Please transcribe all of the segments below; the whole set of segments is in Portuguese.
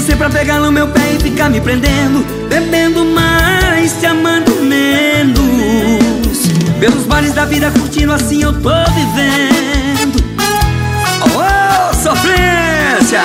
você pra pegar no meu pé e ficar me prendendo, bebendo mais, te amando menos. Pelos bares da vida curtindo assim eu tô vivendo. Oh, sofrência!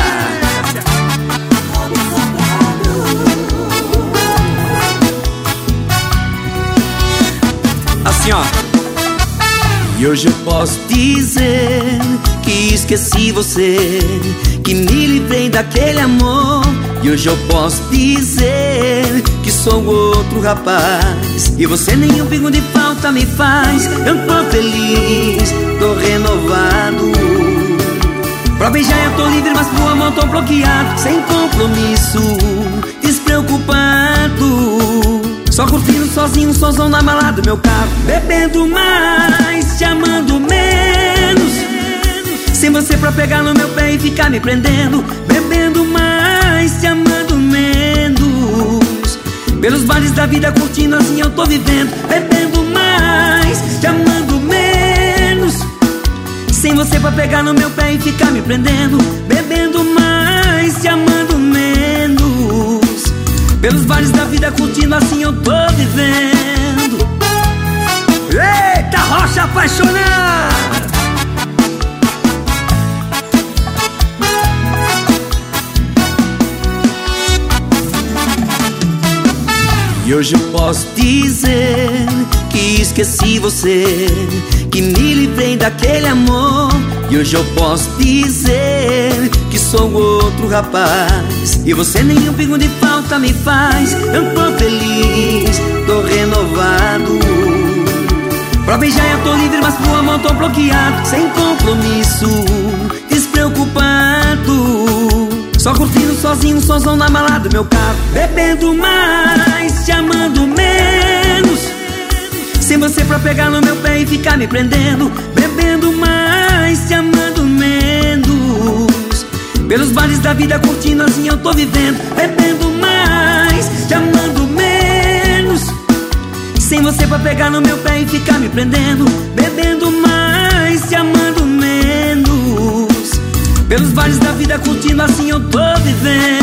Assim, ó. E hoje eu posso dizer que esqueci você, que me livrei daquele amor. E hoje eu posso dizer que sou outro rapaz, e você nenhum pingo de falta me faz. Eu tô feliz, tô renovado. Pra beijar eu tô livre, mas pro amor tô bloqueado. Sem compromisso, despreocupado, só curtindo sozinho, somzão na mala do meu carro, bebendo mais, te amando menos. Sem você pra pegar no meu pé e ficar me prendendo, bebendo mais, te amando menos. Pelos bares da vida curtindo assim eu tô vivendo, bebendo mais, te amando menos. Sem você pra pegar no meu pé e ficar me prendendo, bebendo mais, te amando menos. Pelos bares da vida curtindo assim eu tô vivendo. Eita, rocha apaixonada! E hoje eu posso dizer que esqueci você, que me livrei daquele amor. E hoje eu posso dizer que sou outro rapaz, e você nenhum pingo de falta me faz. Eu tô feliz, tô renovado. Pra beijar eu tô livre, mas pro amor tô bloqueado. Sem compromisso, despreocupado, só curtindo sozinho, somzão na mala do meu carro, bebendo mais, te amando menos. Sem você pra pegar no meu pé e ficar me prendendo, bebendo mais, te amando menos. Pelos bares da vida curtindo assim eu tô vivendo, bebendo mais, te amando menos. Sem você pra pegar no meu pé e ficar me prendendo, bebendo mais, te amando menos. Pelos bares da vida curtindo assim eu tô vivendo.